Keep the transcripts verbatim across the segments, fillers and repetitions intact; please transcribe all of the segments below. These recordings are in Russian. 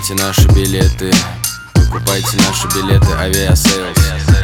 Покупайте наши билеты, покупайте наши билеты, авиасейлс.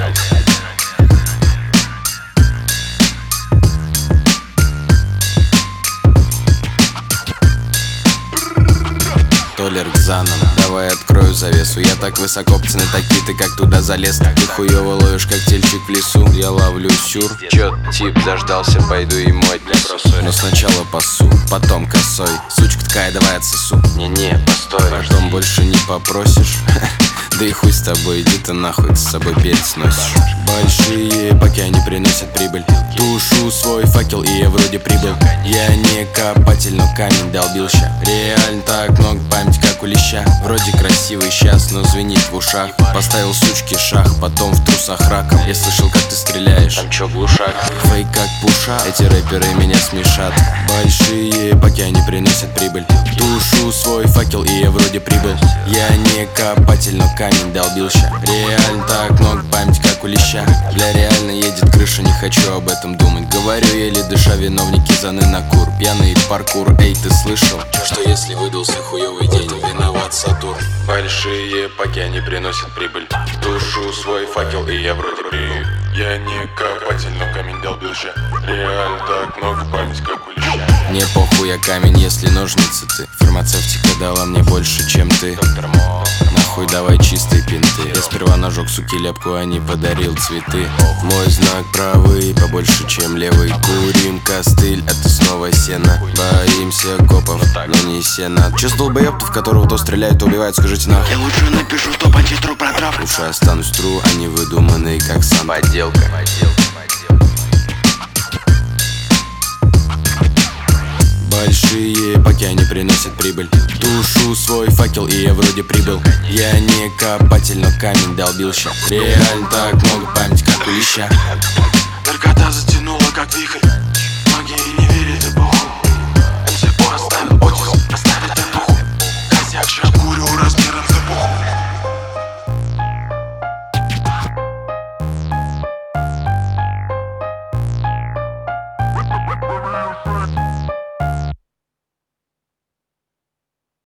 Толер Кзаном, давай открою завесу. Я так высоко, пацаны такие, ты как туда залез? Ты хуёво ловишь, как тельчик в лесу. Я ловлю сюр. Чё, тип заждался, пойду ему отнесу. Но сначала пасу, потом косой. Сучка такая, давай отсосу. Не-не, постой, потом больше не попросишь. Да и хуй с тобой, иди ты нахуй, ты с собой перец носишь. Большие баки, они приносят прибыль. Тушу свой факел, и я вроде прибыл. Я не копатель, но камень долбил ща. Реально так много памяти, как у леща. Вроде красивый щас, но звенит в ушах. Поставил сучки шах, потом в трусах раком. Я слышал, как ты стреляешь. Там чё, глушак? Фейк как пуша, эти рэперы меня смешат. Большие баки, они приносят прибыль. Тушу свой факел, и я вроде прибыл. Я не копатель, но камень долбил ща. Реально так много памяти, как у леща. Бля, реально едет крыша, не хочу об этом думать. Говорю, еле дыша, виновники заны на кур. Пьяный паркур, эй, ты слышал? Что если выдался хуёвый день, виноват Сатурн. Большие паки, они приносят прибыль. Тушу свой факел, и я вроде прибыл. Я не копатель, но камень долбил ща. Реально так много памяти, как у леща. Мне похуй, я камень, если ножницы ты. Фармацевтика дала мне больше, чем ты. Нахуй давай чистые пинты. Я сперва нажег, суки, лепку, а не подарил цветы. Мой знак правый, побольше, чем левый. Курим костыль, это снова сено. Боимся копов, но не сена. Чё с долбоёб, в которого то стреляют, то убивают, скажите нахуй. Я лучше напишу, что антитру протрав. Лучше останусь тру, а не выдуманный, как сам. Подделка. Большие баки, они приносят прибыль. Тушу свой факел, и я вроде прибыл. Я не копатель, но камень долбил ща. Реально так много памяти, как у леща. Наркота затянула, как вихрь.